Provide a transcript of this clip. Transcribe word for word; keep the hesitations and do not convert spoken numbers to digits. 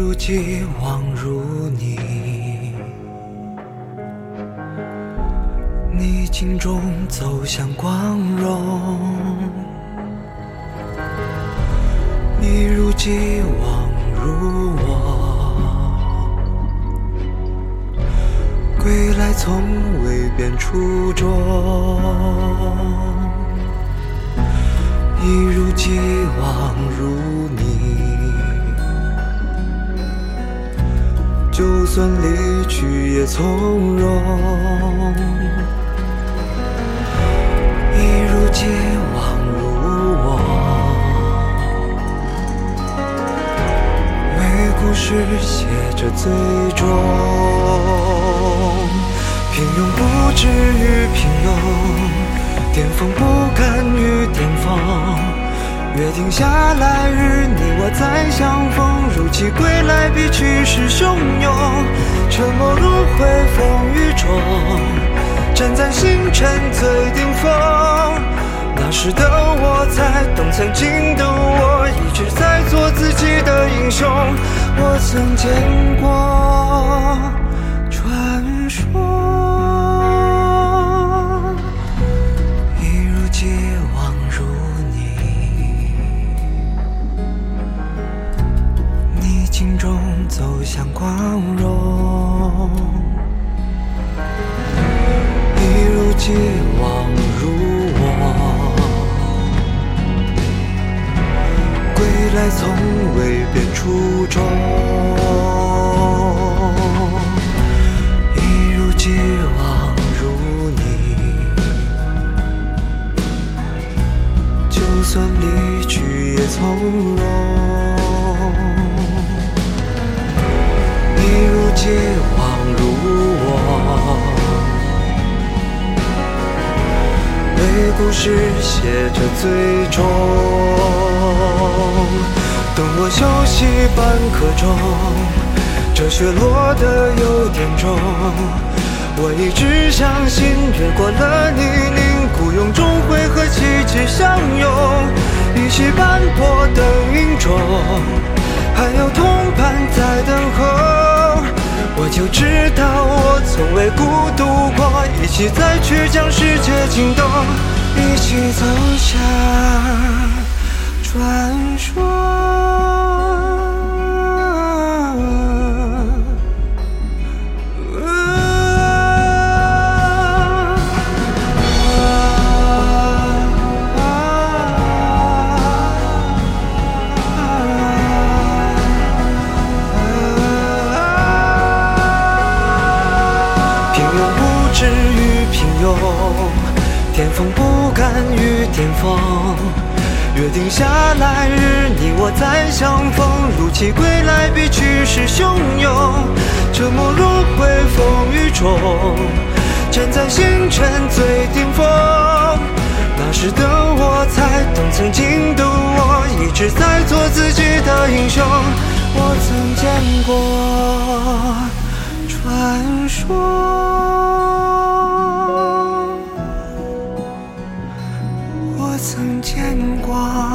如既往如你，逆境中走向光荣，一如既往如我，归来从未变初衷，一如既往如你，就算离去也从容，一如既往如我，为故事写着最终。平庸不止于平庸，巅峰不甘于巅峰，约定下来日你我再相逢，如期归来比去时汹涌，沉默如灰风雨中，站在星辰最顶峰。那时的我才懂，曾经的我一直在做自己的英雄。我曾见过传说，一如既往如你，逆境中走向光荣，一如既往如我，归来从未变初衷，一如既往如你，就算离去也从容，一如既往如我，为故事写着最终。等我休息半刻钟，这雪落得有点重，我一直相信越过了泥泞，孤勇终会和奇迹相拥，一起斑驳等云中，还有同伴在等候，我就知道我从未孤独过，一起再去将世界惊动，一起走向传说。平庸不止于平庸，巅峰不甘于巅峰，约定下来日你我再相逢，如期归来比去时汹涌，沉默如灰风雨中，站在星辰最顶峰。那时的我才懂，曾经的我一直在做自己的英雄。我曾见过传说，我曾见过